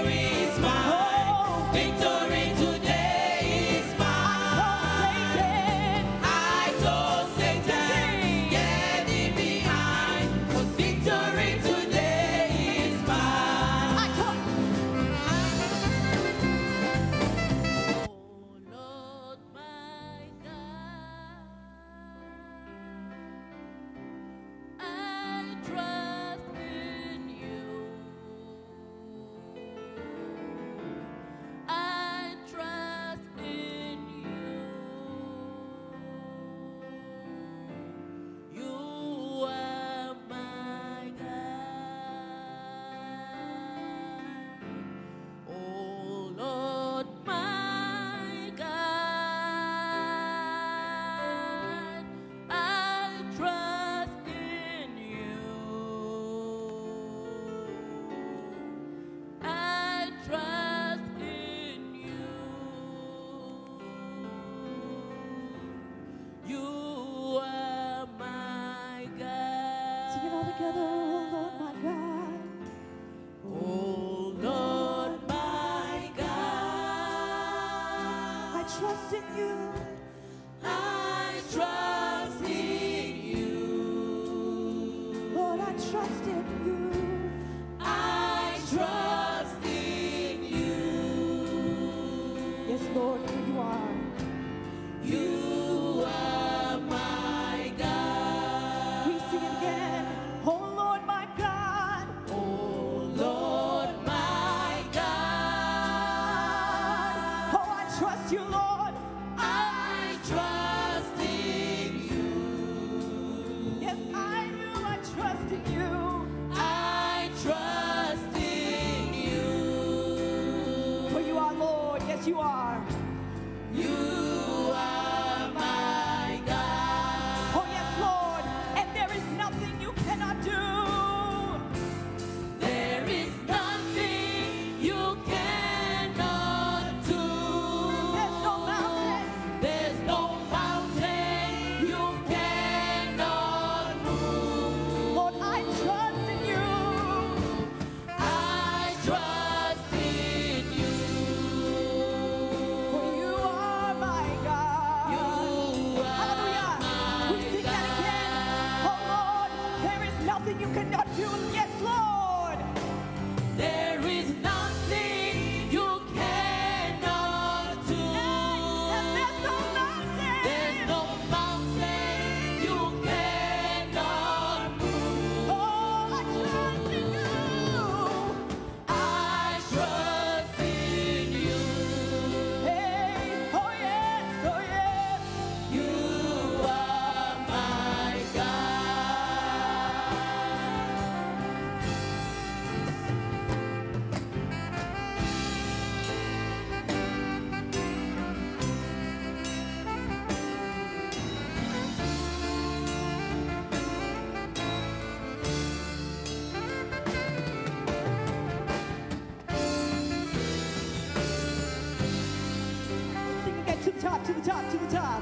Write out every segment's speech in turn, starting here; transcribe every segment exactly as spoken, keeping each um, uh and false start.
to the top, to the top.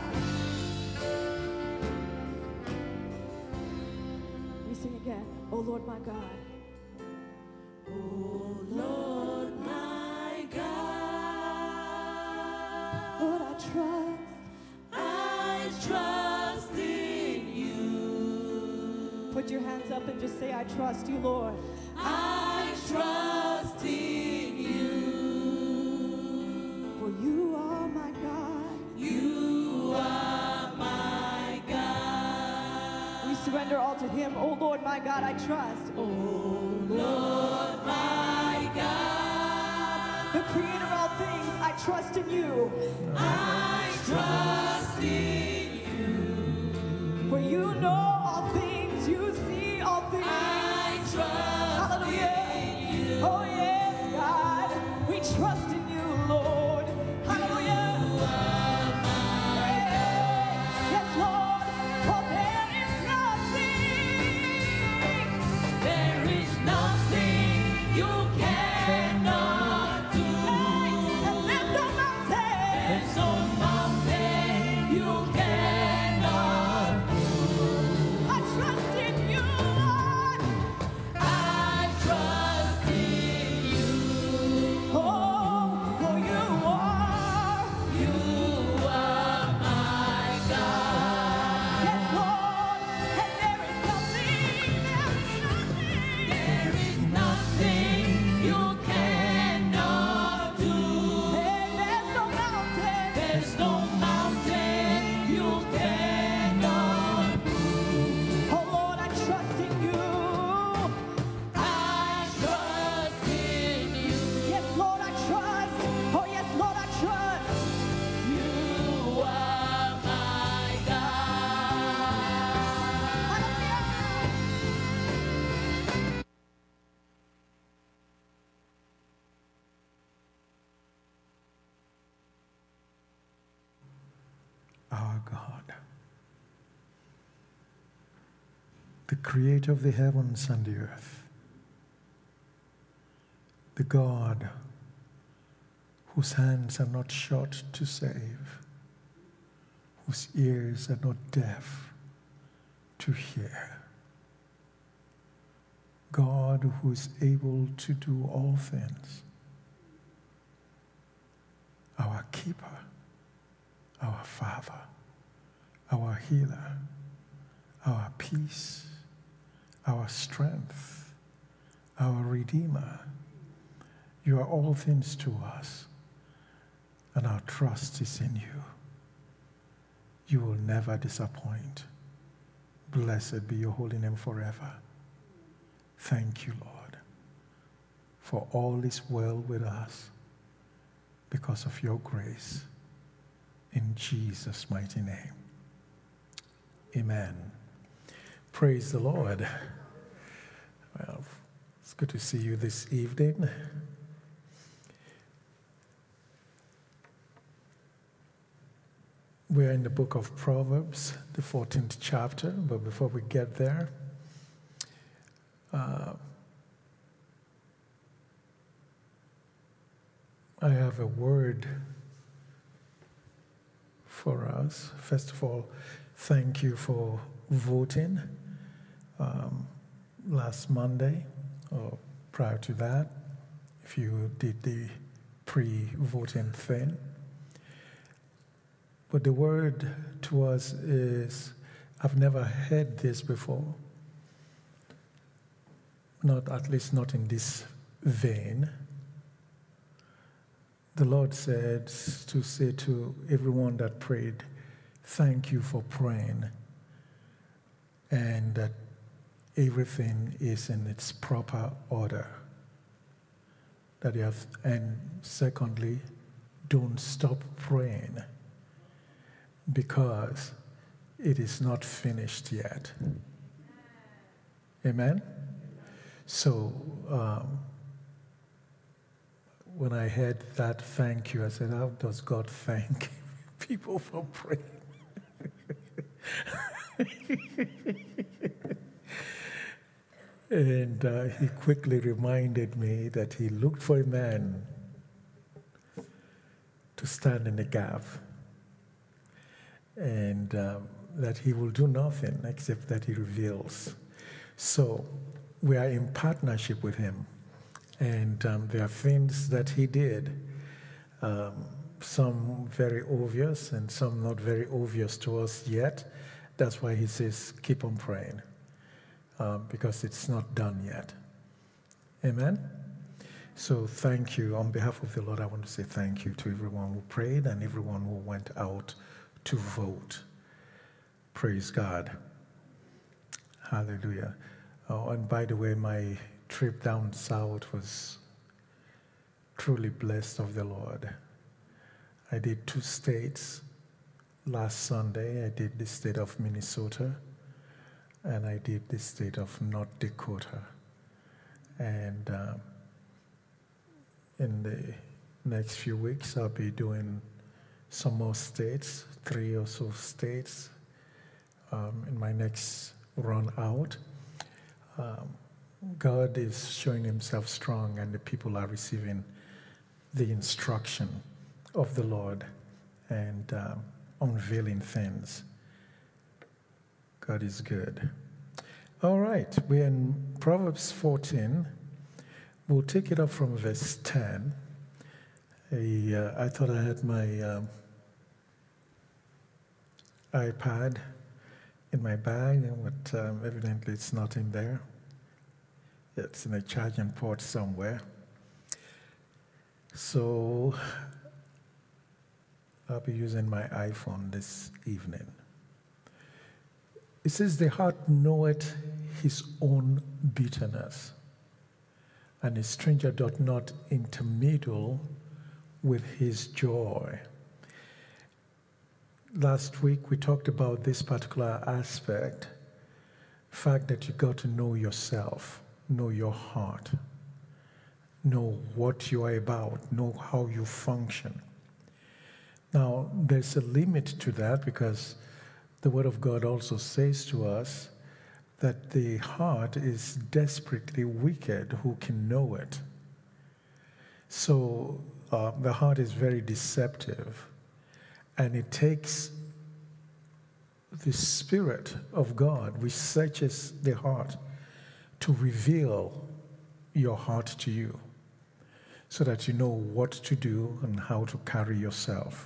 We sing again. Oh Lord my God. Oh Lord my God. Lord, I trust. I trust in you. Put your hands up and just say, I trust you, Lord. I trust in you. For you are my God. You are my God. We surrender all to him. Oh Lord my God, I trust. Oh Lord my God. The creator of all things, I trust in you. I trust in you. For you know all things, you see all things. I trust Hallelujah. in you. Oh yes, God, we trust in you, Lord. Hallelujah. You are my God. Yes, Lord, for there is nothing. There is nothing you cannot do. And there's no mountain. There's no mountain you God, the creator of the heavens and the earth, the God whose hands are not short to save, whose ears are not deaf to hear, God who is able to do all things, our keeper, our Father, our healer, our peace, our strength, our Redeemer. You are all things to us, and our trust is in you. You will never disappoint. Blessed be your holy name forever. Thank you, Lord, for all is well with us because of your grace. In Jesus' mighty name. Amen. Praise the Lord. Well, it's good to see you this evening. We're in the book of Proverbs, the fourteenth chapter, but before we get there, uh, I have a word for us. First of all, thank you for voting um, last Monday, or prior to that, if you did the pre-voting thing. But the word to us is, I've never heard this before. Not, at least not in this vein. The Lord said to say to everyone that prayed, thank you for praying, and that everything is in its proper order. That you have, and secondly, don't stop praying, because it is not finished yet. Amen? So, um, when I heard that thank you, I said, how does God thank people for praying? And uh, he quickly reminded me that he looked for a man to stand in the gap, and um, that he will do nothing except that he reveals. So we are in partnership with him, and um, there are things that he did, um, some very obvious and some not very obvious to us yet. That's why he says, keep on praying, uh, because it's not done yet. Amen? So thank you. On behalf of the Lord, I want to say thank you to everyone who prayed and everyone who went out to vote. Praise God. Hallelujah. Oh, and by the way, my trip down south was truly blessed of the Lord. I did two states. Last Sunday, I did the state of Minnesota, and I did the state of North Dakota. And um, in the next few weeks, I'll be doing some more states, three or so states, um, in my next run out. Um, God is showing himself strong, and the people are receiving the instruction of the Lord and um, unveiling things. God is good. All right, we're in Proverbs fourteen. We'll take it up from verse ten. I, uh, I thought I had my um, iPad in my bag, but um, evidently it's not in there. It's in a charging port somewhere. So I'll be using my iPhone this evening. It says, the heart knoweth his own bitterness, and a stranger doth not intermeddle with his joy. Last week we talked about this particular aspect, the fact that you got to know yourself, know your heart, know what you are about, know how you function. Now, there's a limit to that because the Word of God also says to us that the heart is desperately wicked. Who can know it? So uh, the heart is very deceptive, and it takes the Spirit of God, which searches the heart, to reveal your heart to you so that you know what to do and how to carry yourself.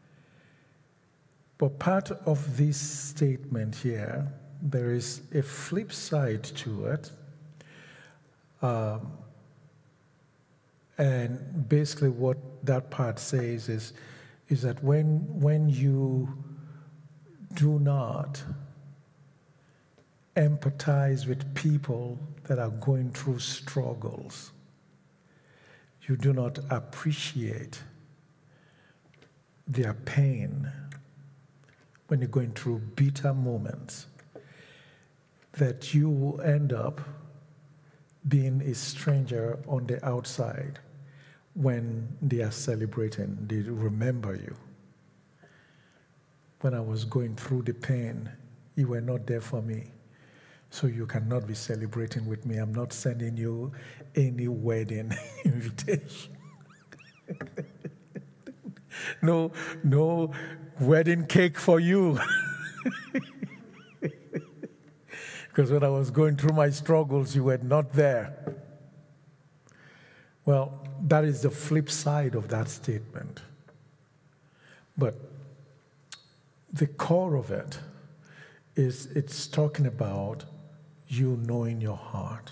But part of this statement here, there is a flip side to it. Um, and basically what that part says is, is that when, when you do not empathize with people that are going through struggles, you do not appreciate their pain when you're going through bitter moments, that you will end up being a stranger on the outside when they are celebrating. They remember you. When I was going through the pain, you were not there for me. So you cannot be celebrating with me. I'm not sending you any wedding invitation. No, no wedding cake for you. Because when I was going through my struggles, you were not there. Well, that is the flip side of that statement. But the core of it is it's talking about you knowing your heart,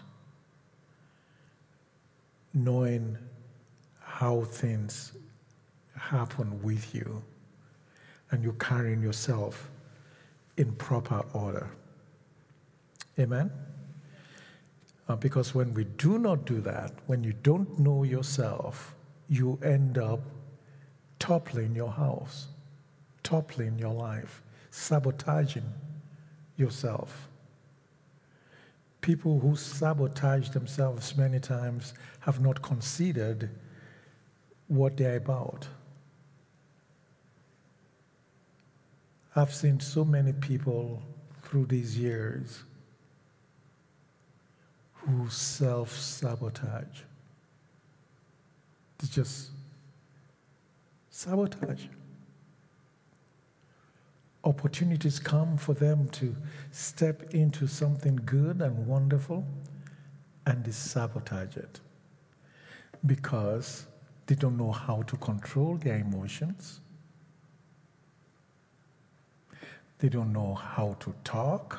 knowing how things happen with you, and you carrying yourself in proper order. Amen? Uh, because when we do not do that, when you don't know yourself, you end up toppling your house, toppling your life, sabotaging yourself. People who sabotage themselves many times have not considered what they're about. I've seen so many people through these years who self-sabotage. They just sabotage. Opportunities come for them to step into something good and wonderful, and they sabotage it because they don't know how to control their emotions. They don't know how to talk.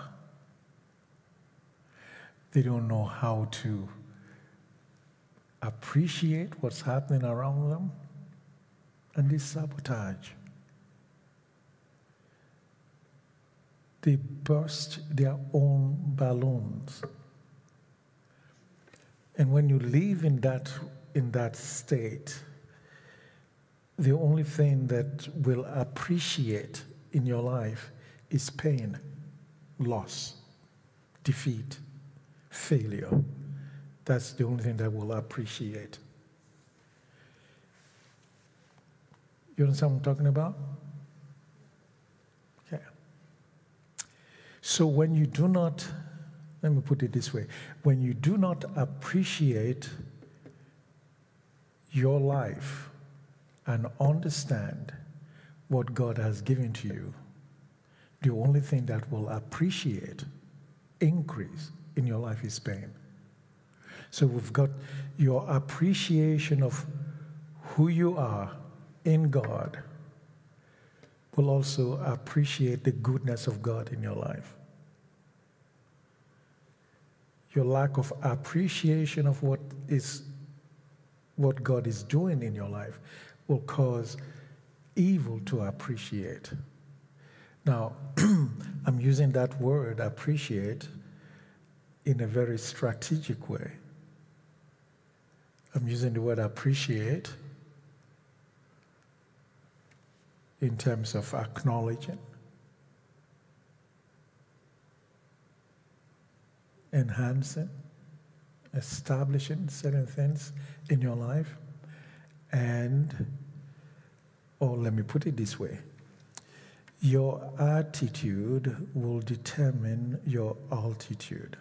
They don't know how to appreciate what's happening around them, and they sabotage. They burst their own balloons. And when you live in that, in that state, the only thing that will appreciate in your life is pain, loss, defeat, failure. That's the only thing that will appreciate. You understand what I'm talking about? Okay. So when you do not, let me put it this way, when you do not appreciate your life and understand what God has given to you, the only thing that will appreciate, increase in your life is pain. So we've got your appreciation of who you are in God will also appreciate the goodness of God in your life. Your lack of appreciation of what is what God is doing in your life will cause evil to appreciate. Now, I'm using that word, appreciate, in a very strategic way. I'm using the word appreciate in terms of acknowledging, enhancing, establishing certain things in your life, and Or let me put it this way. Your attitude will determine your altitude.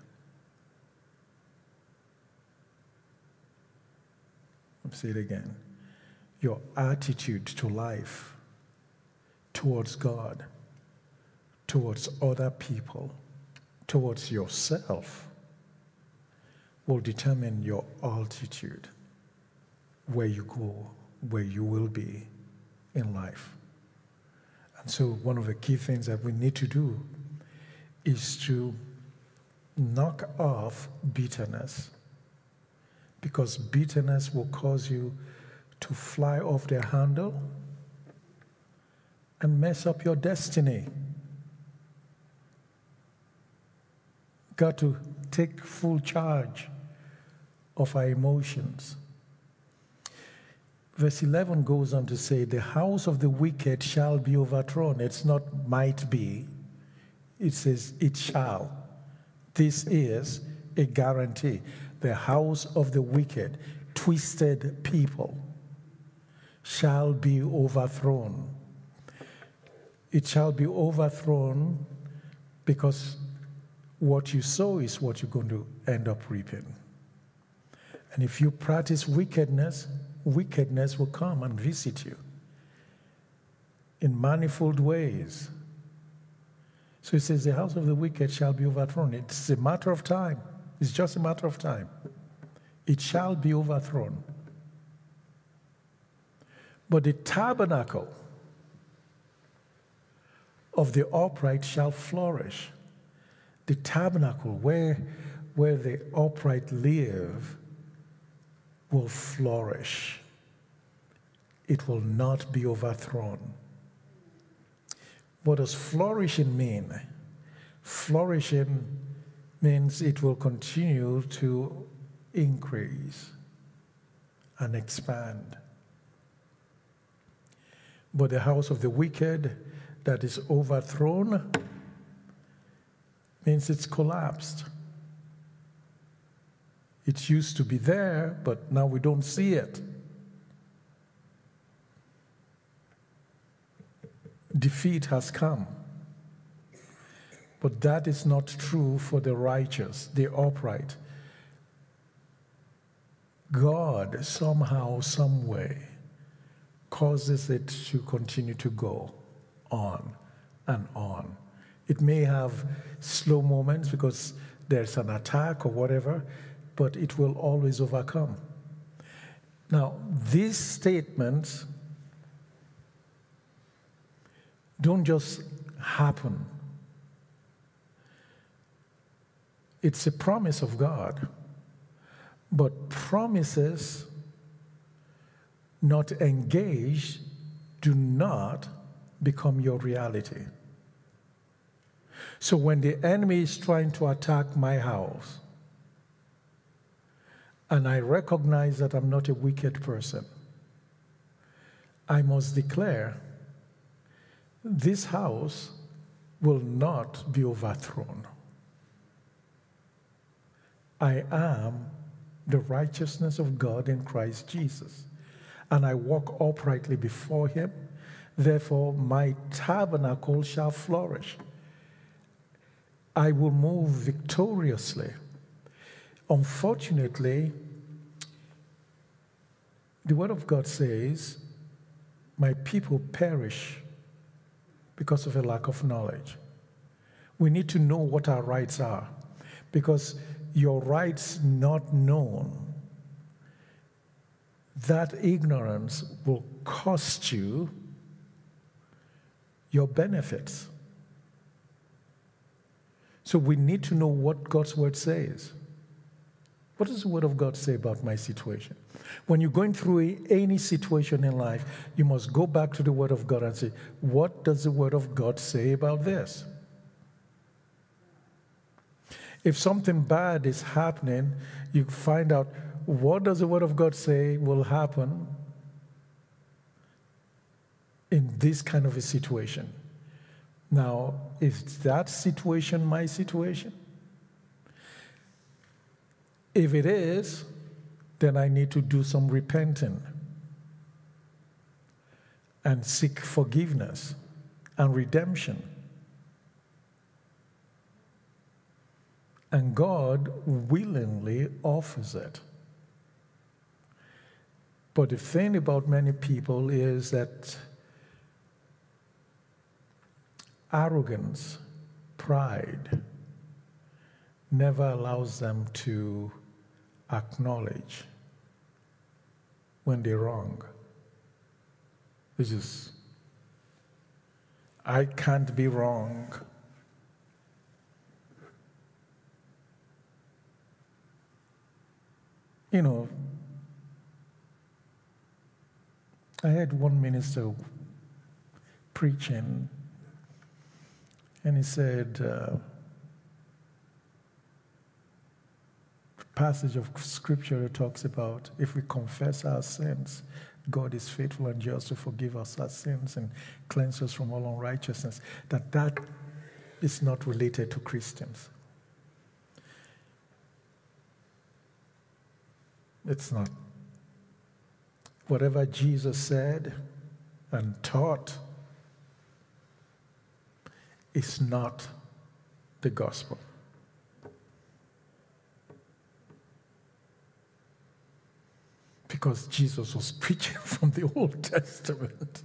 I'll say it again. Your attitude to life, towards God, towards other people, towards yourself, will determine your altitude, where you go, where you will be in life. And so one of the key things that we need to do is to knock off bitterness, because bitterness will cause you to fly off the handle and mess up your destiny. Got to take full charge of our emotions. Verse eleven goes on to say, the house of the wicked shall be overthrown. It's not might be. It says it shall. This is a guarantee. The house of the wicked, twisted people, shall be overthrown. It shall be overthrown because what you sow is what you're going to end up reaping. And if you practice wickedness, wickedness will come and visit you in manifold ways. So it says, the house of the wicked shall be overthrown. It's a matter of time. It's just a matter of time. It shall be overthrown. But the tabernacle of the upright shall flourish. The tabernacle where, where the upright live will flourish. It will not be overthrown. What does flourishing mean? Flourishing means it will continue to increase and expand. But the house of the wicked that is overthrown means it's collapsed. It used to be there, but now we don't see it. Defeat has come. But that is not true for the righteous, the upright. God somehow, some way, causes it to continue to go on and on. It may have slow moments because there's an attack or whatever, but it will always overcome. Now, these statements don't just happen. It's a promise of God, but promises not engaged do not become your reality. So when the enemy is trying to attack my house, and I recognize that I'm not a wicked person, I must declare, this house will not be overthrown. I am the righteousness of God in Christ Jesus, and I walk uprightly before him. Therefore, my tabernacle shall flourish. I will move victoriously. Unfortunately, the Word of God says, my people perish because of a lack of knowledge. We need to know what our rights are, because your rights not known, that ignorance will cost you your benefits. So we need to know what God's Word says. What does the Word of God say about my situation? When you're going through any situation in life, you must go back to the Word of God and say, what does the Word of God say about this? If something bad is happening, you find out, what does the Word of God say will happen in this kind of a situation? Now, is that situation my situation? If it is, then I need to do some repenting. and seek forgiveness and redemption. And God willingly offers it. But the thing about many people is that arrogance, pride, never allows them to acknowledge when they're wrong. It's just, I can't be wrong. You know, I had one minister preaching, and he said, uh, the passage of scripture that talks about if we confess our sins, God is faithful and just to forgive us our sins and cleanse us from all unrighteousness, that that is not related to Christians. It's not. Whatever Jesus said and taught is not the gospel. Because Jesus was preaching from the Old Testament.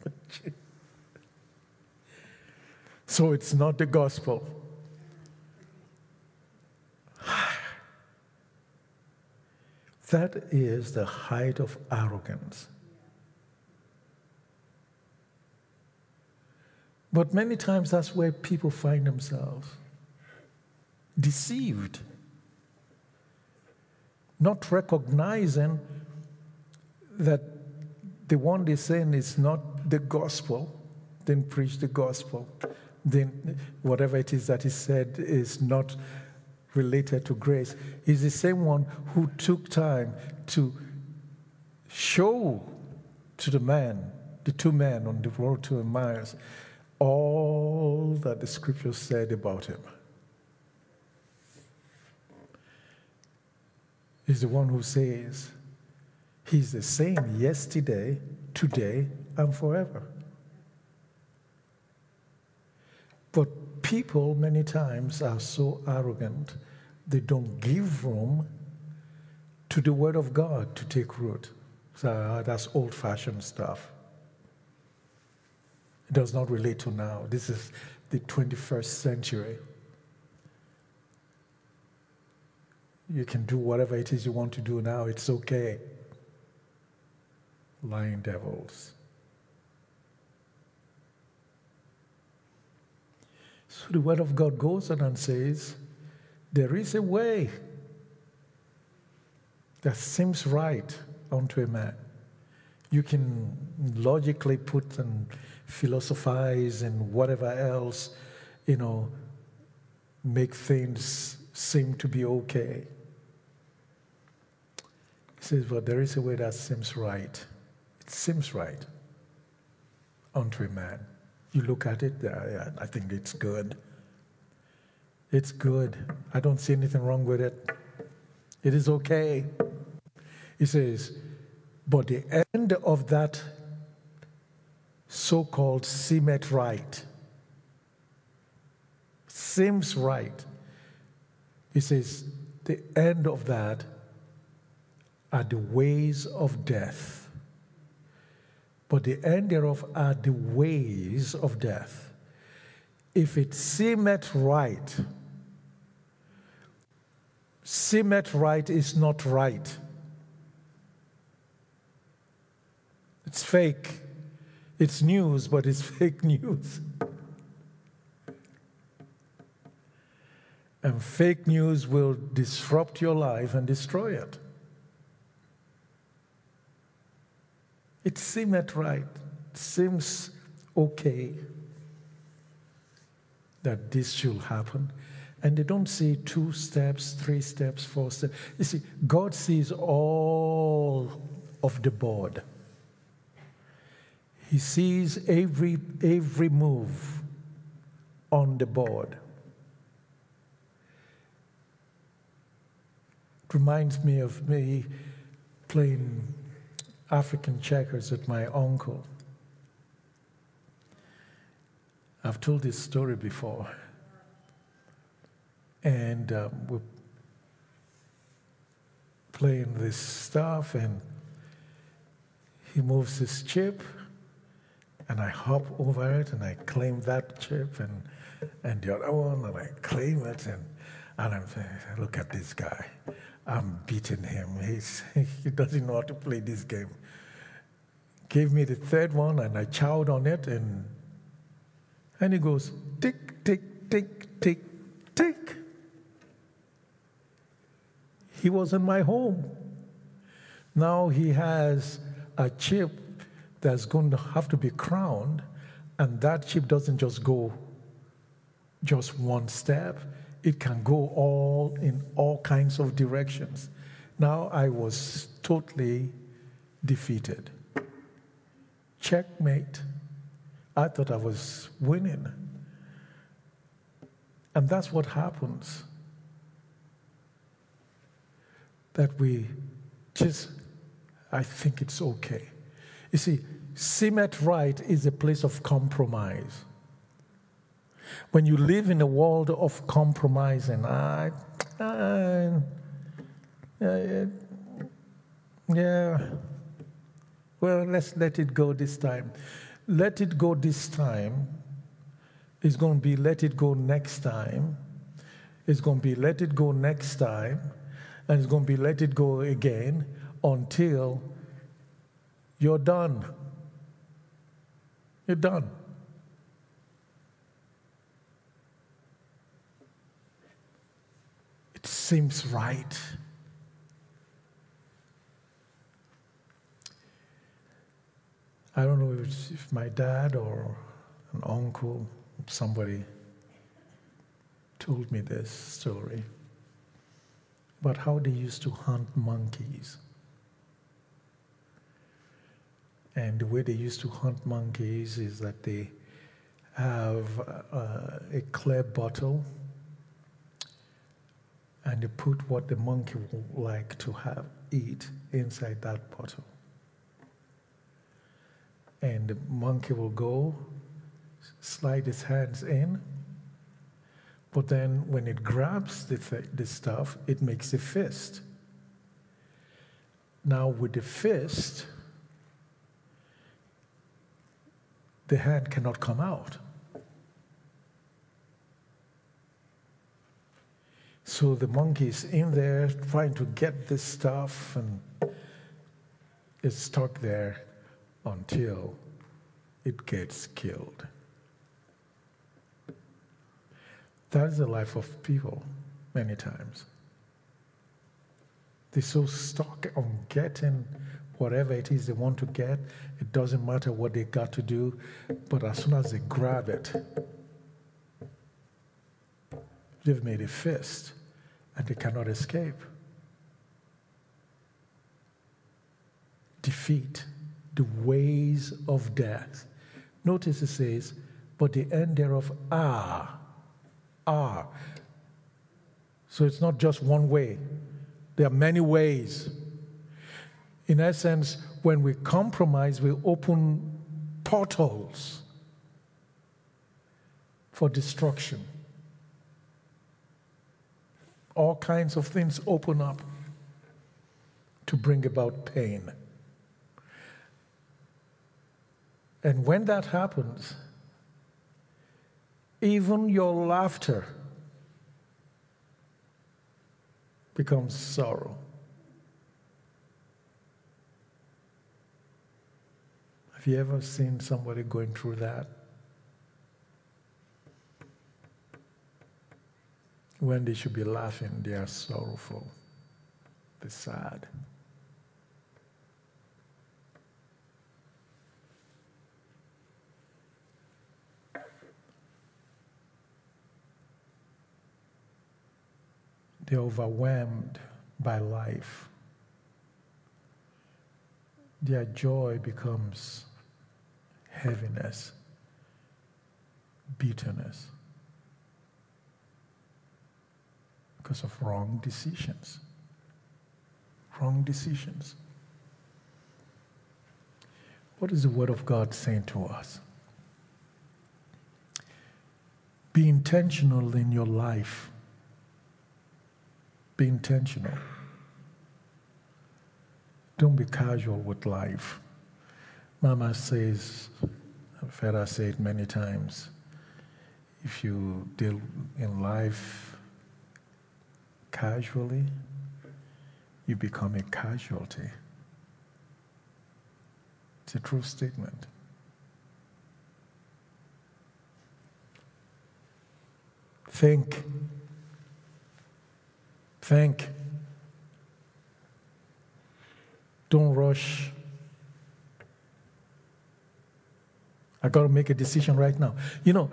So it's not the gospel. That is the height of arrogance. But many times that's where people find themselves deceived, not recognizing that the one they're saying is not the gospel, then preach the gospel. Then whatever it is that is said is not related to grace. He's the same one who took time to show to the man, the two men on the road to Emmaus, all that the scripture said about him. He's the one who says he's the same yesterday, today, and forever. But people many times are so arrogant, they don't give room to the Word of God to take root. So uh, that's old-fashioned stuff. It does not relate to now. This is the twenty-first century. You can do whatever it is you want to do now. It's okay. Lying devils. So the Word of God goes on and says, there is a way that seems right unto a man. You can logically put and philosophize and whatever else, you know, make things seem to be okay. He says, but there is a way that seems right. It seems right unto a man. You look at it, uh, I think it's good. It's good. I don't see anything wrong with it. It is okay. He says, but the end of that so-called seemeth right, seems right. He says, the end of that are the ways of death. But the end thereof are the ways of death. If it seemeth right, seemeth right is not right. It's fake. It's news, but it's fake news. And fake news will disrupt your life and destroy it. It seemeth right. It seems okay that this should happen. And they don't see two steps, three steps, four steps. You see, God sees all of the board. He sees every every move on the board. It reminds me of me playing African checkers with my uncle. I've told this story before. And um, we're playing this stuff, and he moves his chip, and I hop over it, and I claim that chip, and and the other one, and I claim it, and, and I'm saying, look at this guy. I'm beating him. He's, he doesn't know how to play this game. Gave me the third one, and I chowed on it, and and he goes, tick, tick, tick, tick, tick. He was in my home. Now he has a chip that's going to have to be crowned, and that chip doesn't just go just one step. It can go all in all kinds of directions. Now I was totally defeated. Checkmate. I thought I was winning. And that's what happens. That we just, I think it's okay. You see, Seemeth Right is a place of compromise. When you live in a world of compromising, I, I, I, yeah, well, let's let it go this time. Let it go this time. It's going to be let it go next time. It's going to be let it go next time. And it's going to be let it go again until you're done. You're done. It seems right. I don't know if, if my dad or an uncle, somebody told me this story about how they used to hunt monkeys. And the way they used to hunt monkeys is that they have uh, a clear bottle, and they put what the monkey would like to have eat inside that bottle. And the monkey will go, slide its hands in, but then when it grabs the, th- the stuff, it makes a fist. Now with the fist, the hand cannot come out. So the monkey is in there trying to get this stuff, and it's stuck there until it gets killed. That's the life of people many times. They're so stuck on getting whatever it is they want to get. It doesn't matter what they got to do, but as soon as they grab it, they've made a fist and they cannot escape. Defeat, the ways of death. Notice it says, but the end thereof are. Are. So it's not just one way. There are many ways. In essence, when we compromise, we open portals for destruction. All kinds of things open up to bring about pain. And when that happens, even your laughter becomes sorrow. Have you ever seen somebody going through that? When they should be laughing, they are sorrowful. They're sad. They're overwhelmed by life. Their joy becomes heaviness, bitterness, because of wrong decisions. Wrong decisions. What is the Word of God saying to us? Be intentional in your life. Be intentional. Don't be casual with life. Mama says, I've heard her say it many times, if you deal in life casually, you become a casualty. It's a true statement. Think. Think. Don't rush. I got to make a decision right now. You know,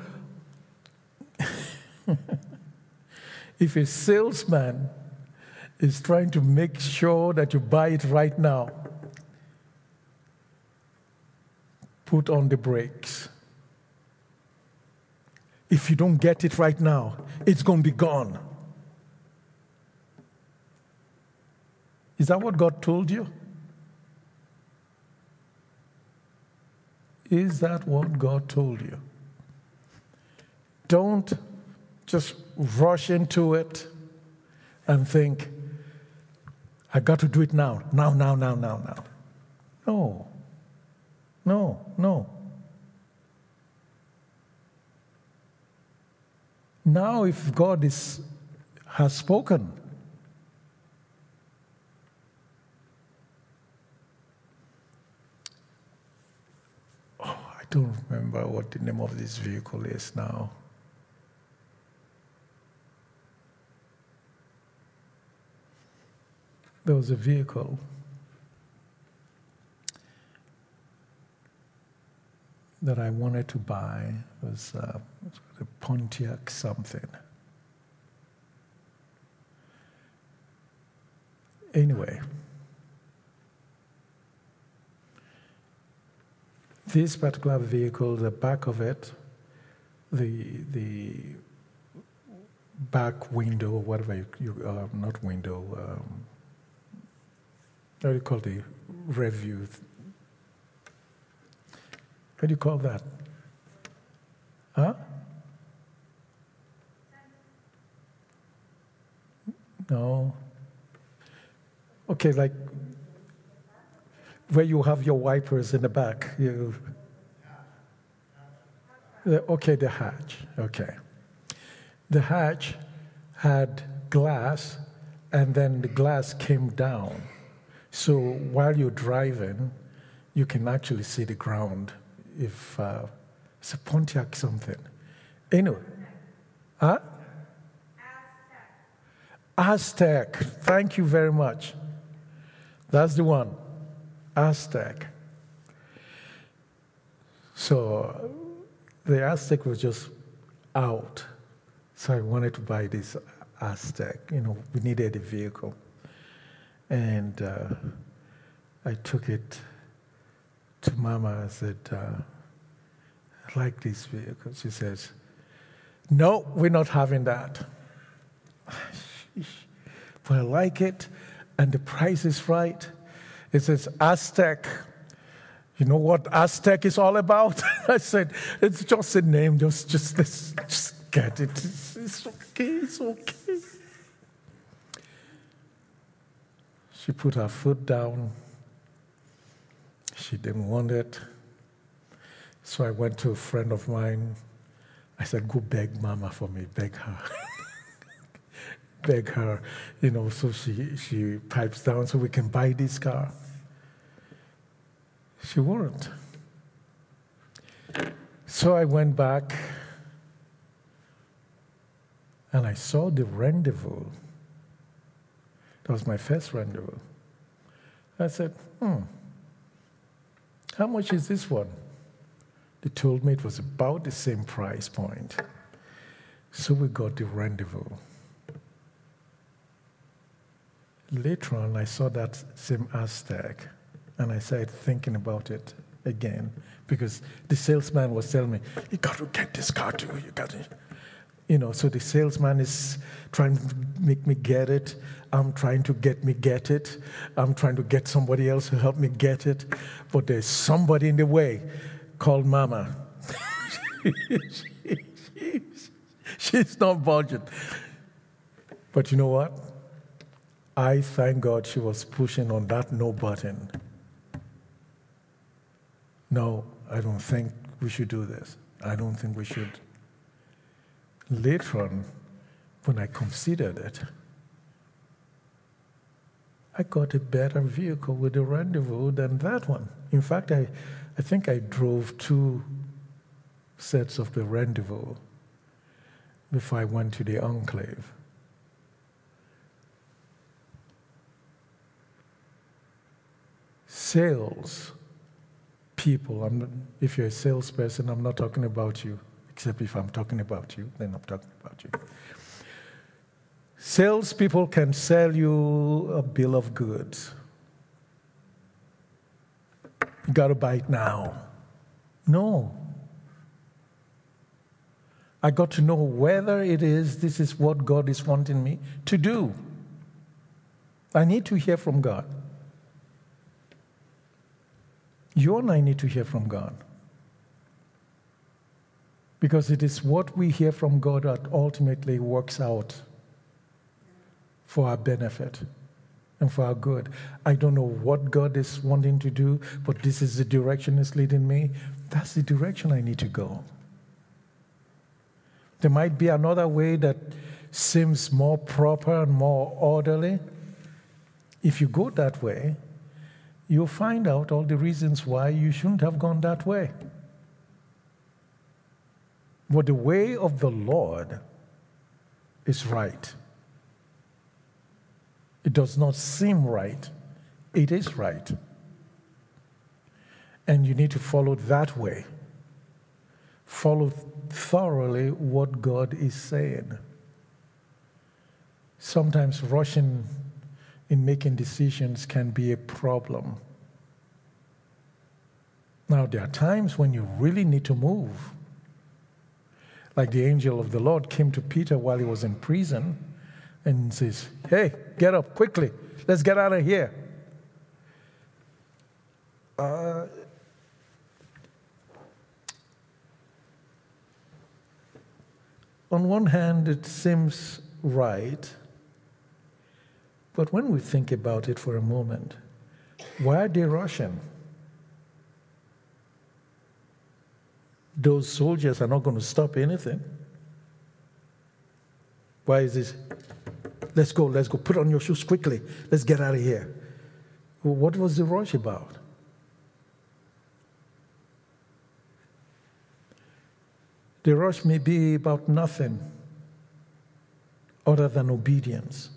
if a salesman is trying to make sure that you buy it right now, put on the brakes. If you don't get it right now, it's going to be gone. Is that what God told you? Is that what God told you? Don't just rush into it and think, I got to do it now, now, now, now, now, now. No. No, no. Now, if God is, has spoken, oh, I don't remember what the name of this vehicle is now. There was a vehicle that I wanted to buy. It was uh, a Pontiac something. Anyway, this particular vehicle, the back of it, the the back window, whatever you, you uh, not window, um, what do you call the rear view? What do you call that? Huh? No. Okay, like where you have your wipers in the back. You. Okay, the hatch. Okay. The hatch had glass, and then the glass came down. So while you're driving, you can actually see the ground. If uh, it's a Pontiac something. Anyway. Huh? Aztec. Aztec. Thank you very much. That's the one. Aztec. So the Aztec was just out. So I wanted to buy this Aztec. You know, we needed a vehicle. And uh, I took it to Mama. I said, uh, I like this vehicle. She says, no, we're not having that. But I like it, and the price is right. It says Aztec. You know what Aztec is all about? I said, it's just a name. Just, just, let's just get it. It's, it's okay. It's okay. She put her foot down. She didn't want it. So I went to a friend of mine. I said, go beg Mama for me, beg her. Beg her, you know, so she, she pipes down so we can buy this car. She wouldn't. So I went back and I saw the rendezvous. That was my first rendezvous. I said, hmm, how much is this one? They told me it was about the same price point. So we got the rendezvous. Later on, I saw that same Aztec, and I started thinking about it again, because the salesman was telling me, you got to get this car too, you got to, you know, so the salesman is trying to make me get it. I'm trying to get me get it. I'm trying to get somebody else to help me get it. But there's somebody in the way called Mama. she, she, She's not budget. But you know what? I thank God she was pushing on that no button. No, I don't think we should do this. I don't think we should. Later on, when I considered it, I got a better vehicle with a rendezvous than that one. In fact, I, I think I drove two sets of the rendezvous before I went to the enclave. Sales people, I'm not, if you're a salesperson, I'm not talking about you, except if I'm talking about you, then I'm talking about you. Salespeople can sell you a bill of goods. You got to buy it now. No. I got to know whether it is, this is what God is wanting me to do. I need to hear from God. You and I need to hear from God. Because it is what we hear from God that ultimately works out for our benefit and for our good. I don't know what God is wanting to do, but this is the direction He's leading me. That's the direction I need to go. There might be another way that seems more proper and more orderly. If you go that way, you'll find out all the reasons why you shouldn't have gone that way. But the way of the Lord is right. It does not seem right. It is right. And you need to follow that way. Follow thoroughly what God is saying. Sometimes rushing in making decisions can be a problem. Now, there are times when you really need to move. Like the angel of the Lord came to Peter while he was in prison and says, hey, get up quickly. Let's get out of here. Uh, on one hand, it seems right. But when we think about it for a moment, why are they rushing? Those soldiers are not going to stop anything. Why is this? Let's go, let's go. Put on your shoes quickly. Let's get out of here. Well, what was the rush about? The rush may be about nothing other than obedience.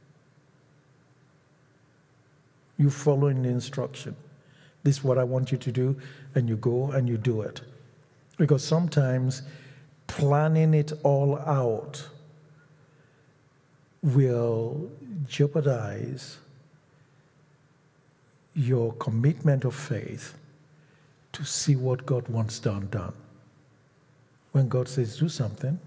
You following the instruction. This is what I want you to do, and you go and you do it. Because sometimes planning it all out will jeopardize your commitment of faith to see what God wants done done. When God says do something,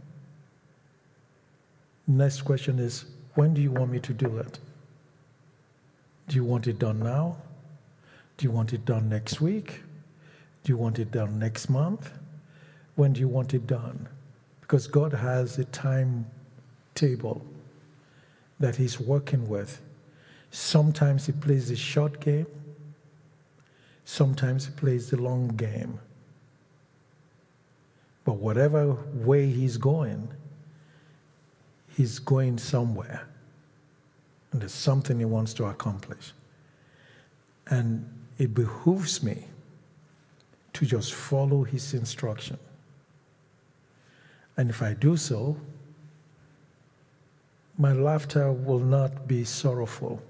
next question is, when do you want me to do it? Do you want it done now? Do you want it done next week? Do you want it done next month? When do you want it done? Because God has a timetable that He's working with. Sometimes He plays the short game. Sometimes He plays the long game. But whatever way He's going, He's going somewhere. And there's something He wants to accomplish. And it behooves me to just follow His instruction. And if I do so, my laughter will not be sorrowful.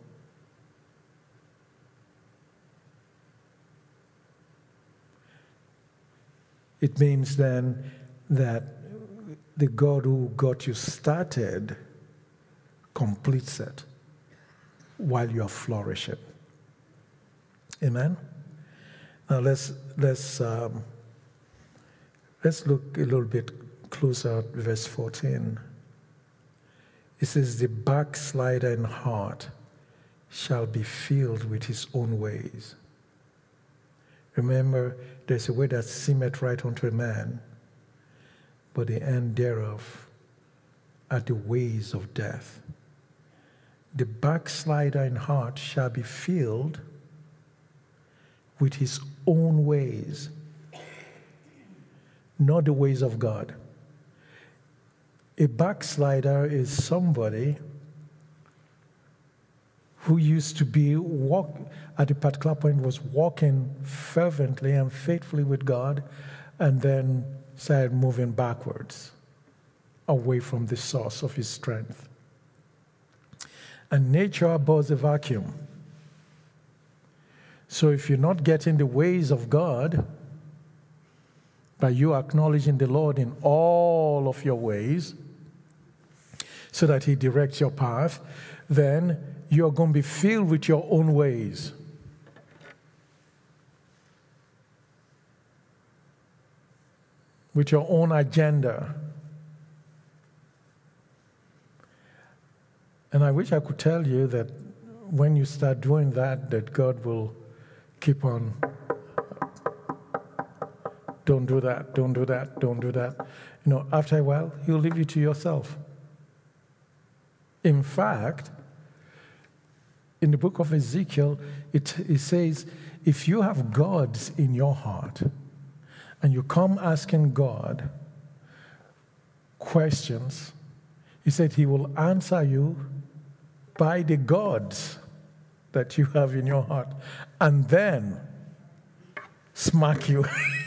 It means then that the God who got you started completes it while you're flourishing. Amen? Now let's let's um, let's look a little bit closer at verse fourteen. It says, the backslider in heart shall be filled with his own ways. Remember, there's a way that seemeth right unto a man, but the end thereof at the ways of death. The backslider in heart shall be filled with his own ways, not the ways of God. A backslider is somebody who used to be walk at a particular point was walking fervently and faithfully with God, and then started moving backwards, away from the source of his strength. And nature abhors a vacuum. So if you're not getting the ways of God, by you acknowledging the Lord in all of your ways, so that he directs your path, then you're going to be filled with your own ways. With your own agenda. And I wish I could tell you that when you start doing that, that God will keep on, don't do that, don't do that, don't do that. You know, after a while, he'll leave you to yourself. In fact, in the book of Ezekiel, it, it says, if you have gods in your heart, and you come asking God questions, he said he will answer you by the gods that you have in your heart, and then smack you.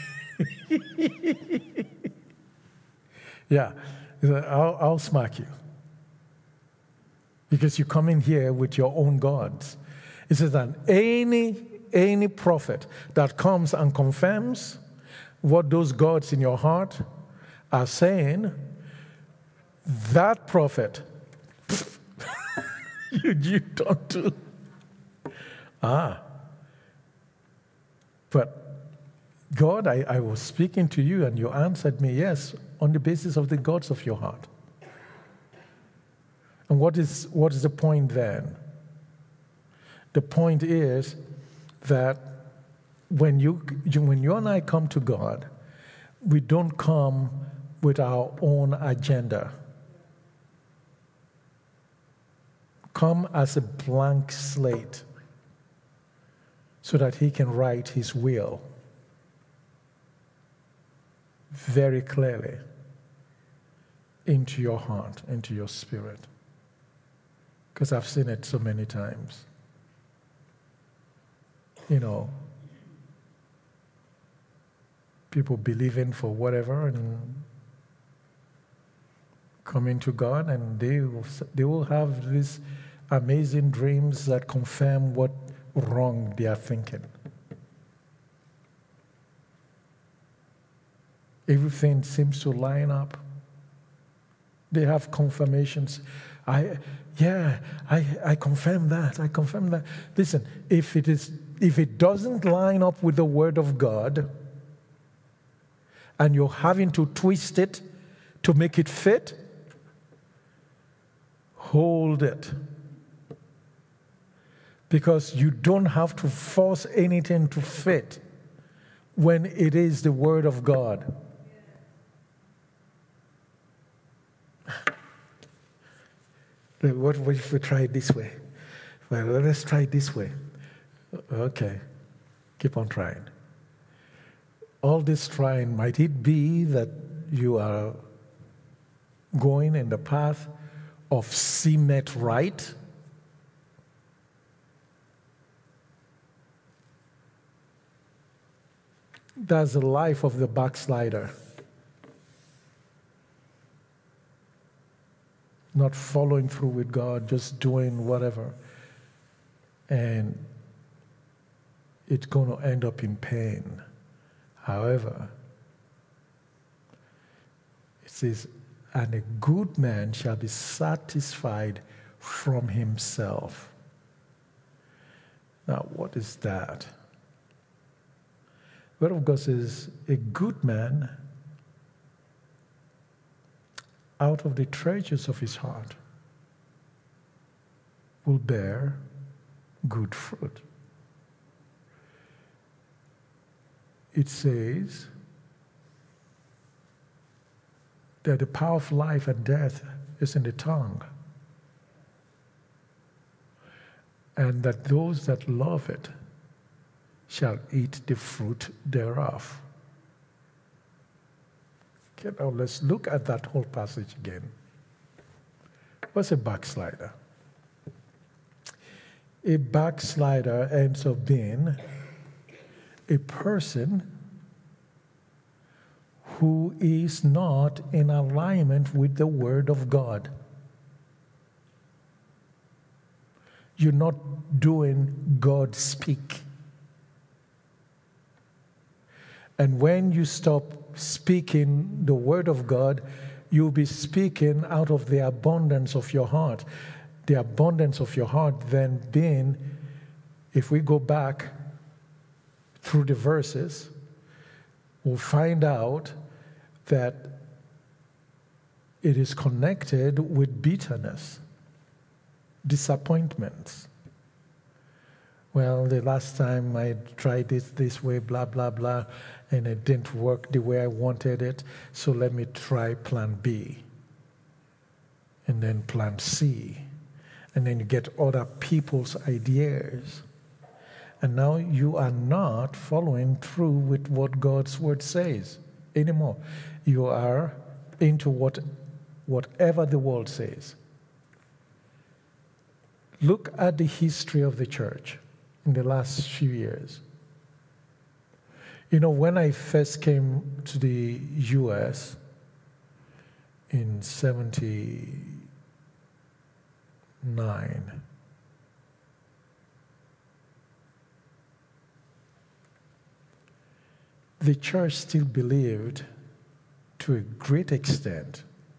Yeah, I'll, I'll smack you. Because you come in here with your own gods. It says that any, any prophet that comes and confirms what those gods in your heart are saying, that prophet, you, you don't do. Ah. But God, I, I was speaking to you and you answered me, yes, on the basis of the gods of your heart. And what is what is the point then? The point is that when you when you and I come to God, we don't come with our own agenda. Come as a blank slate so that he can write his will very clearly into your heart, into your spirit. Because I've seen it so many times. You know, people believing for whatever and coming to God, and they will, they will have these amazing dreams that confirm what wrong they are thinking. Everything seems to line up. They have confirmations. I, yeah, I, I confirm that. I confirm that. Listen, if it is, if it doesn't line up with the Word of God, and you're having to twist it to make it fit, hold it. Because you don't have to force anything to fit when it is the Word of God. What if we try it this way? Well, let's try it this way. Okay, keep on trying. All this trying, might it be that you are going in the path of seemeth right? That's the life of the backslider. Not following through with God, just doing whatever. And it's going to end up in pain. However, it says, and a good man shall be satisfied from himself. Now, what is that? The Word of God says, a good man out of the treasures of his heart will bear good fruit. It says, that the power of life and death is in the tongue, and that those that love it shall eat the fruit thereof. Okay, now let's look at that whole passage again. What's a backslider? A backslider ends up being a person who is not in alignment with the Word of God. You're not doing God speak. And when you stop speaking the Word of God, you'll be speaking out of the abundance of your heart. The abundance of your heart then being, if we go back through the verses, we'll find out that it is connected with bitterness, disappointments. Well, the last time I tried this this way, blah, blah, blah, and it didn't work the way I wanted it, so let me try plan B. And then plan C. And then you get other people's ideas. And now you are not following through with what God's word says anymore. You are into what, whatever the world says. Look at the history of the church in the last few years. You know, when I first came to the U S in seventy-nine, the church still believed to a great extent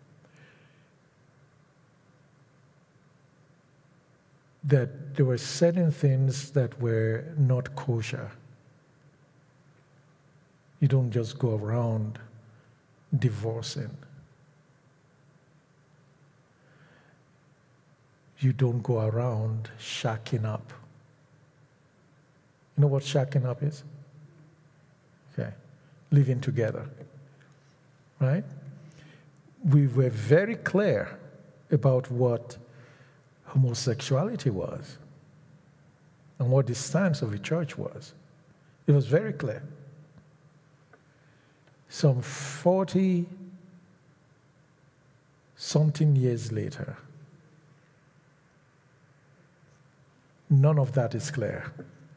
that there were certain things that were not kosher. You don't just go around divorcing. You don't go around shacking up. You know what shacking up is? Okay. Living together. Right? We were very clear about what homosexuality was and what the stance of the church was. It was very clear. Some forty something years later, none of that is clear.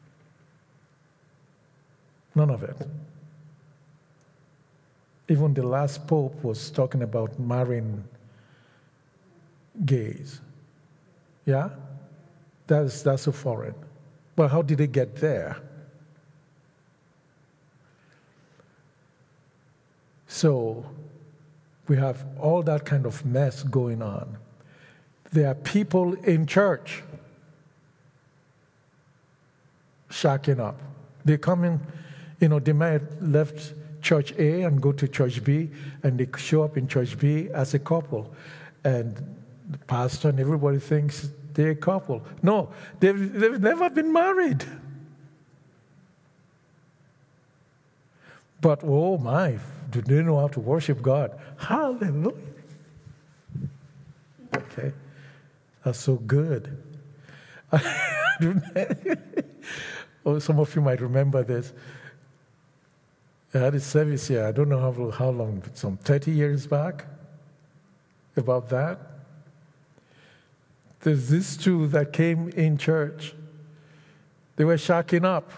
None of it. Even the last pope was talking about marrying gays. Yeah? That's, that's so foreign. But how did it get there? So we have all that kind of mess going on. There are people in church shacking up. They come in, you know, they might have left church A and go to church B, and they show up in church B as a couple. And the pastor and everybody thinks they're a couple. No, they've, they've never been married. But, oh my, do they know how to worship God? Hallelujah. Okay, that's so good. Oh, some of you might remember this. I had a service here, I don't know how, how long, some thirty years back, about that. There's these two that came in church. They were shacking up.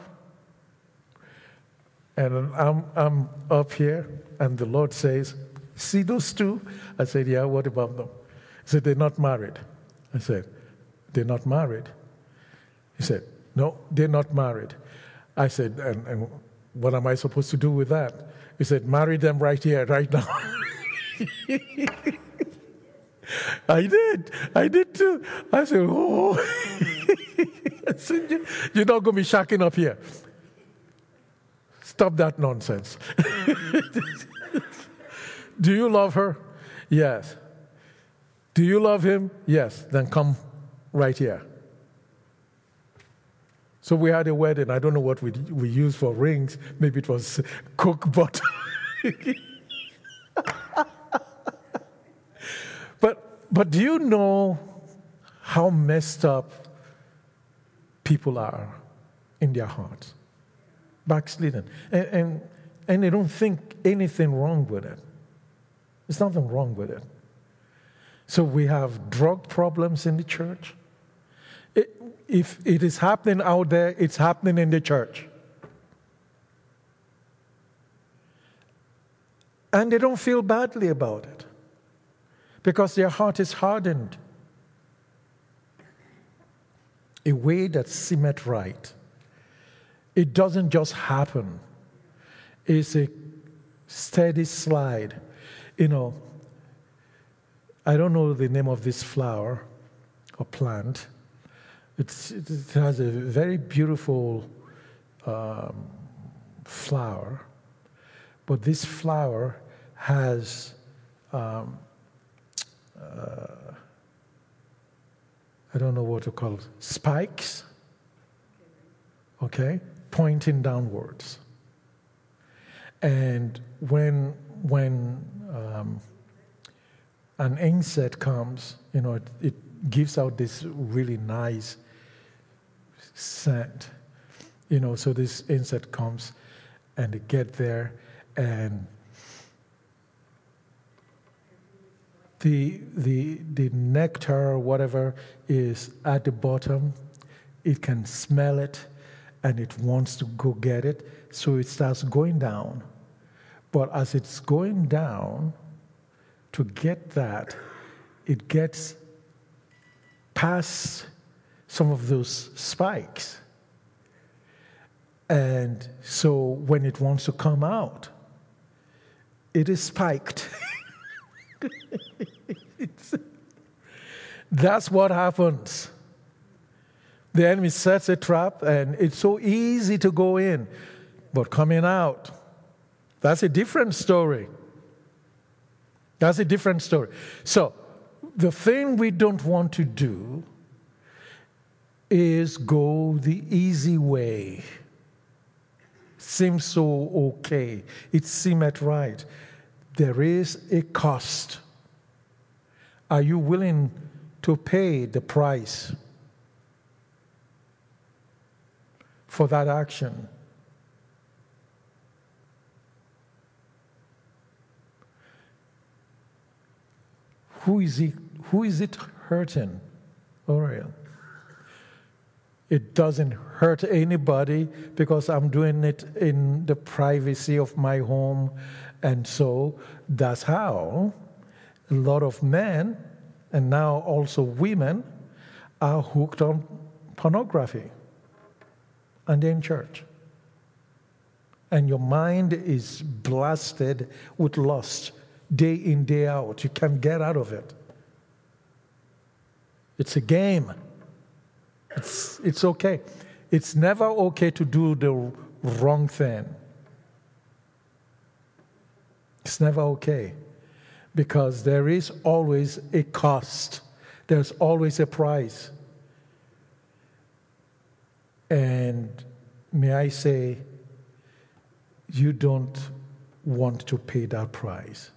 And I'm, I'm up here, and the Lord says, see those two? I said, yeah, what about them? He said, they're not married. I said, they're not married. He said, no, they're not married. I said, and, and what am I supposed to do with that? He said, marry them right here, right now. I did. I did too. I said, oh. I said, you're not going to be shacking up here. Stop that nonsense. Do you love her? Yes. Do you love him? Yes. Then come right here. So we had a wedding. I don't know what we we used for rings. Maybe it was Coke bottle. But do you know how messed up people are in their hearts? Backslidden. And, and, and they don't think anything wrong with it. There's nothing wrong with it. So we have drug problems in the church. It, if it is happening out there, it's happening in the church. And they don't feel badly about it because their heart is hardened. A way that seemeth right. It doesn't just happen. It's a steady slide. You know, I don't know the name of this flower or plant. It's, it has a very beautiful um, flower, but this flower has um, uh, I don't know what to call it, spikes, okay, pointing downwards. And when when um, an insect comes, you know, it, it gives out this really nice scent, you know. So this insect comes, and they get there, and the the the nectar or whatever is at the bottom. It can smell it, and it wants to go get it. So it starts going down. But as it's going down, to get that, it gets past some of those spikes. And so when it wants to come out, it is spiked. That's what happens. The enemy sets a trap, and it's so easy to go in, but coming out, that's a different story. That's a different story. So, the thing we don't want to do is go the easy way. Seems so okay. It seemed right. There is a cost. Are you willing to pay the price for that action? Who is it, who is it hurting? Oriel. It doesn't hurt anybody because I'm doing it in the privacy of my home. And so that's how a lot of men, and now also women, are hooked on pornography. And they're in church. And your mind is blasted with lust. Day in, day out. You can't get out of it. It's a game. It's, it's okay. It's never okay to do the wrong thing. It's never okay. Because there is always a cost. There's always a price. And may I say, you don't want to pay that price.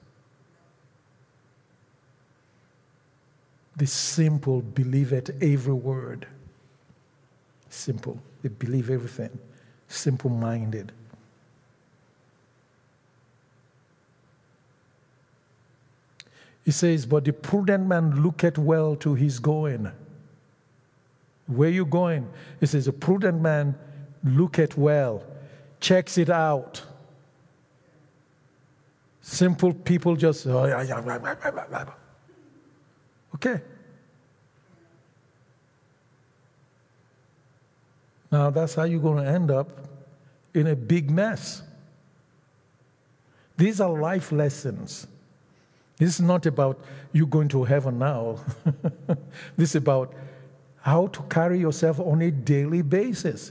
The simple believe it every word. Simple. They believe everything. Simple-minded. He says, but the prudent man looketh well to his going. Where you going? He says, a prudent man looketh well, checks it out. Simple people just, oh, yeah, yeah, blah, blah, blah, blah, blah. Okay. Now that's how you're going to end up in a big mess. These are life lessons. This is not about you going to heaven now. This is about how to carry yourself on a daily basis.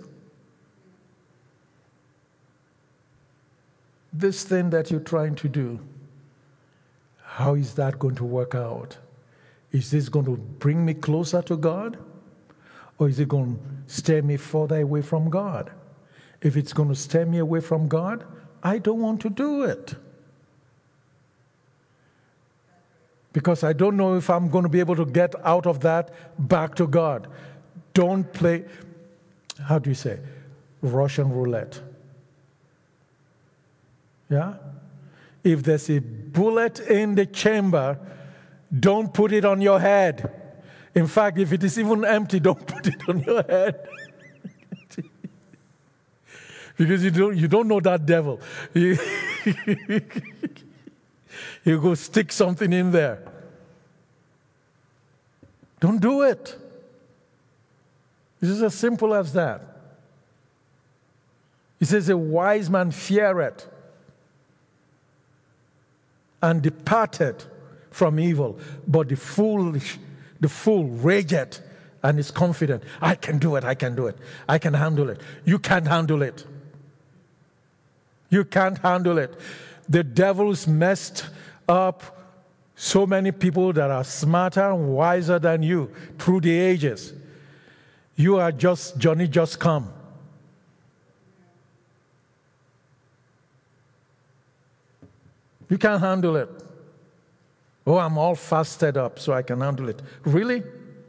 This thing that you're trying to do, how is that going to work out? Is this going to bring me closer to God? Or is it going to steer me further away from God? If it's going to steer me away from God, I don't want to do it. because I don't know if I'm going to be able to get out of that back to God. Don't play, how do you say, Russian roulette. Yeah? If there's a bullet in the chamber, don't put it on your head. In fact, if it is even empty, don't put it on your head. Because you don't, you don't know that devil. You, you go stick something in there. Don't do it. It's just as simple as that. He says, a wise man feareth and departed from evil, but the foolish, the fool rageth and is confident. I can do it, I can do it, I can handle it. You can't handle it. You can't handle it. The devil's messed up so many people that are smarter and wiser than you through the ages. You are just Johnny just come. You can't handle it. Oh, I'm all fasted up so I can handle it. Really?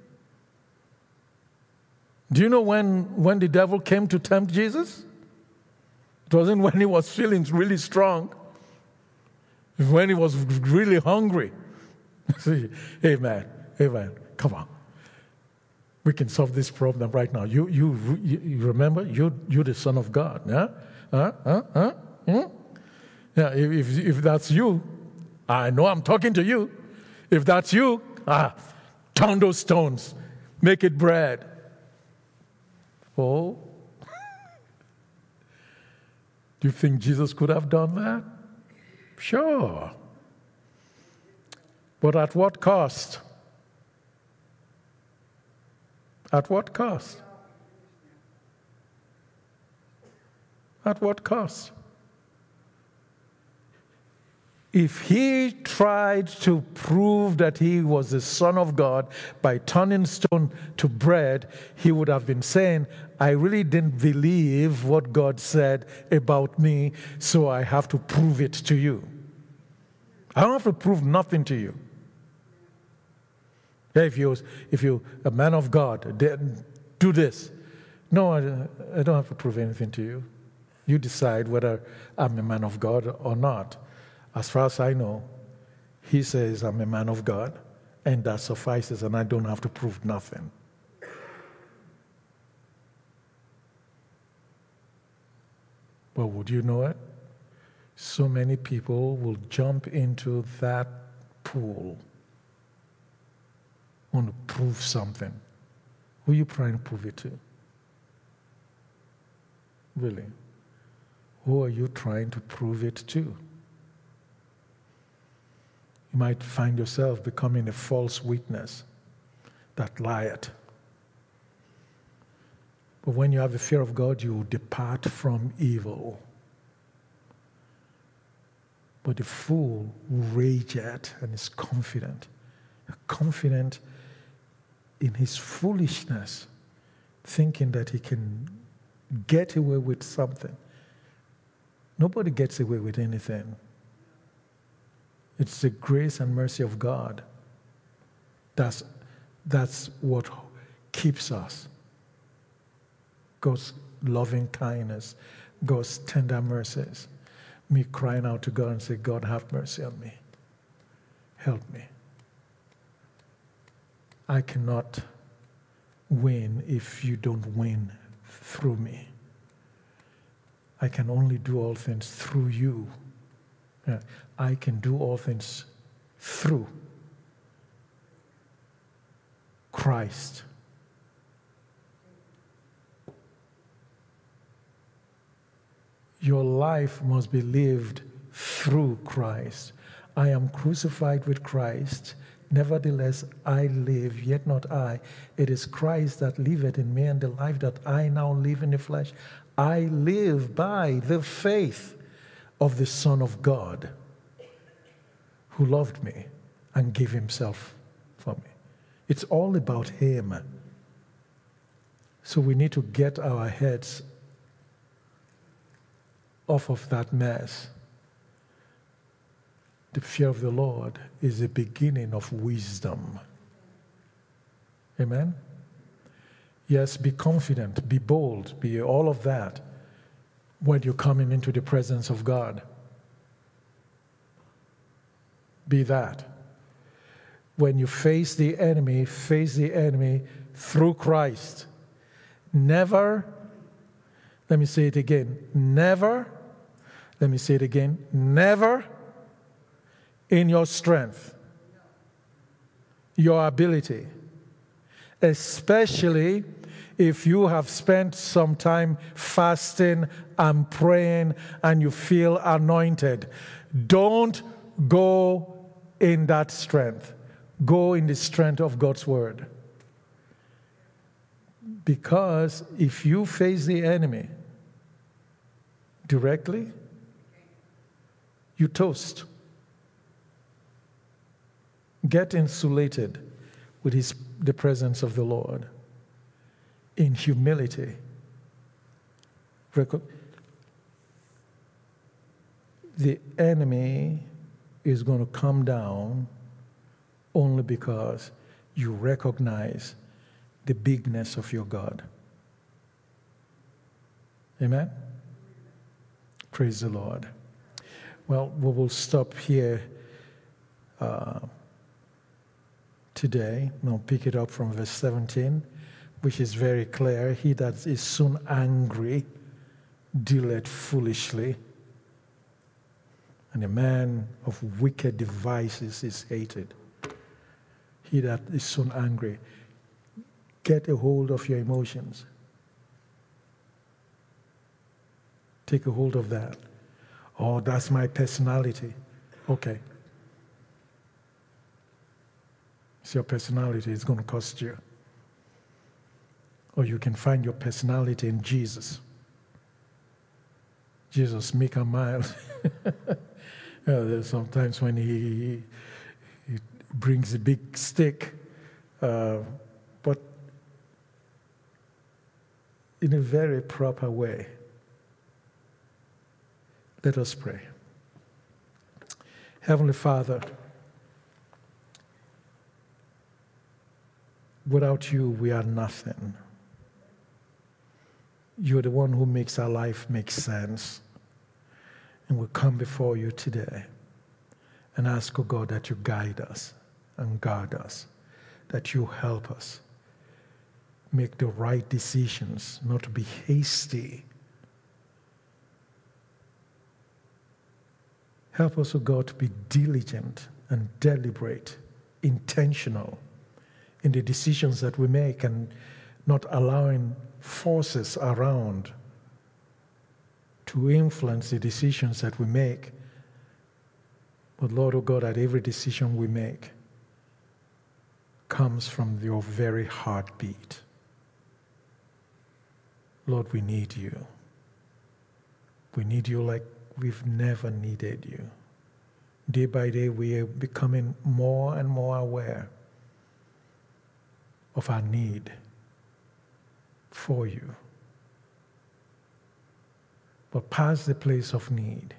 Do you know when, when the devil came to tempt Jesus? It wasn't when he was feeling really strong. It was when he was really hungry. Amen. Amen. Come on. We can solve this problem right now. You, you, you remember? You, you're the Son of God. Yeah? Huh? Huh? Huh? Hmm? Yeah, if, if, if that's you, I know I'm talking to you. If that's you, ah, turn those stones. Make it bread. Oh. Do you think Jesus could have done that? Sure. But at what cost? At what cost? At what cost? If he tried to prove that he was the Son of God by turning stone to bread, he would have been saying, I really didn't believe what God said about me, so I have to prove it to you. I don't have to prove nothing to you. If you're if you're a man of God, then do this. No, I, I don't have to prove anything to you. You decide whether I'm a man of God or not. As far as I know, he says I'm a man of God, and that suffices, and I don't have to prove nothing. But would you know it? So many people will jump into that pool, want to prove something. Who are you trying to prove it to? Really? Who are you trying to prove it to? You might find yourself becoming a false witness that lieth. But when you have the fear of God, you will depart from evil. But the fool rageth and is confident. Confident in his foolishness, thinking that he can get away with something. Nobody gets away with anything. It's the grace and mercy of God. That's, that's what keeps us. God's loving kindness, God's tender mercies. Me crying out to God and say, God, have mercy on me. Help me. I cannot win if you don't win through me. I can only do all things through you. Yeah. I can do all things through Christ. Your life must be lived through Christ. I am crucified with Christ. Nevertheless, I live, yet not I. It is Christ that liveth in me, and the life that I now live in the flesh, I live by the faith of the Son of God, who loved me and gave himself for me. It's all about him. So we need to get our heads off of that mess. The fear of the Lord is the beginning of wisdom. Amen? Yes, be confident, be bold, be all of that when you're coming into the presence of God. Be that. When you face the enemy, face the enemy through Christ. Never, let me say it again, never, let me say it again, never in your strength, your ability, especially if you have spent some time fasting and praying and you feel anointed. Don't go in that strength. Go in the strength of God's word. Because if you face the enemy directly, you toast. Get insulated with his, the presence of the Lord in humility. The enemy is going to come down only because you recognize the bigness of your God. Amen? Praise the Lord. Well, we will stop here uh, today. We'll pick it up from verse seventeen, which is very clear. He that is soon angry dealeth foolishly, and a man of wicked devices is hated. He that is soon angry. Get a hold of your emotions. Take a hold of that. Oh, that's my personality. Okay. It's your personality. It's going to cost you. Or you can find your personality in Jesus. Jesus, meek and mild. Yeah, sometimes when he, he brings a big stick, uh, but in a very proper way. Let us pray. Heavenly Father, without you, we are nothing. You're the one who makes our life make sense. And we come before you today and ask, oh God, that you guide us and guard us, that you help us make the right decisions, not to be hasty. Help us, oh God, to be diligent and deliberate, intentional in the decisions that we make and not allowing forces around to influence the decisions that we make. But Lord, oh God, that every decision we make comes from your very heartbeat. Lord, we need you. We need you like we've never needed you. Day by day, we are becoming more and more aware of our need for you. But past the place of need,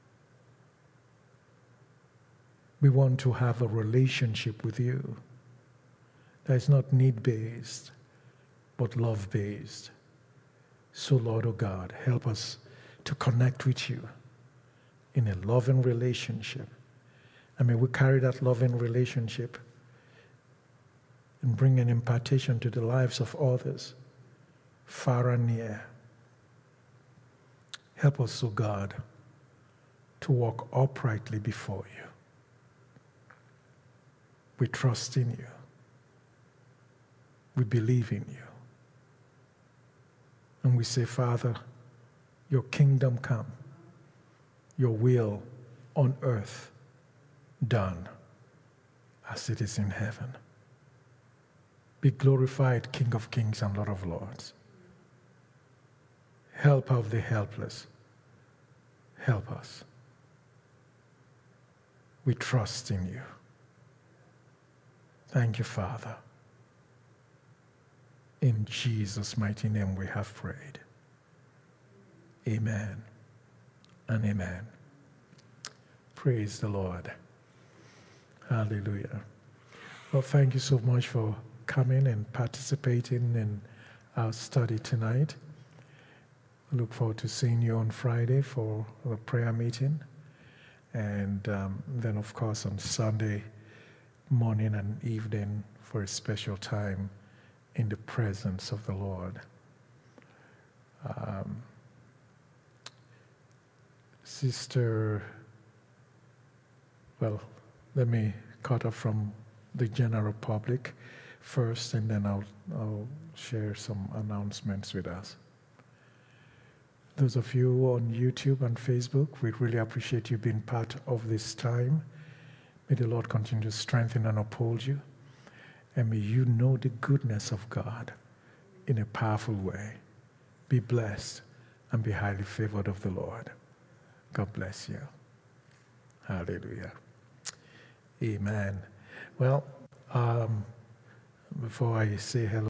we want to have a relationship with you that is not need-based, but love-based. So, Lord, oh God, help us to connect with you in a loving relationship. And may we carry that loving relationship and bring an impartation to the lives of others, far and near. Help us, O God, to walk uprightly before you. We trust in you. We believe in you. And we say, Father, your kingdom come, your will on earth done as it is in heaven. Be glorified, King of kings and Lord of lords. Help of the helpless. Help us. We trust in you. Thank you, Father. In Jesus' mighty name we have prayed. Amen and amen. Praise the Lord. Hallelujah. Well, thank you so much for coming and participating in our study tonight. I look forward to seeing you on Friday for the prayer meeting. And um, then, of course, on Sunday morning and evening for a special time in the presence of the Lord. Um, Sister, well, let me cut off from the general public first, and then I'll, I'll share some announcements with us. Those of you on YouTube and Facebook, we really appreciate you being part of this time. May the Lord continue to strengthen and uphold you. And may you know the goodness of God in a powerful way. Be blessed and be highly favored of the Lord. God bless you. Hallelujah. Amen. Well, um, before I say hello,